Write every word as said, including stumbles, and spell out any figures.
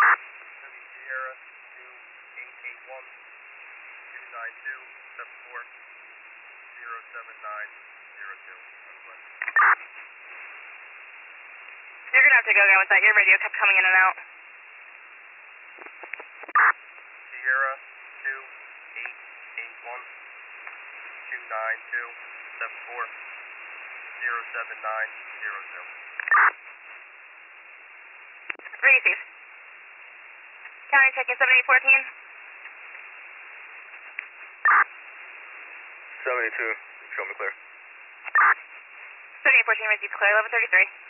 Sierra two eight eight one two nine two seven four zero seven nine zero two. You're gonna have to go again with that. Your radio kept coming in and out. Sierra two eight eight one two nine two seven four zero seven nine zero two. Receive. County checking seventy-eight fourteen. seventy-two, show me clear. seventy-eight fourteen, receive clear, eleven thirty-three.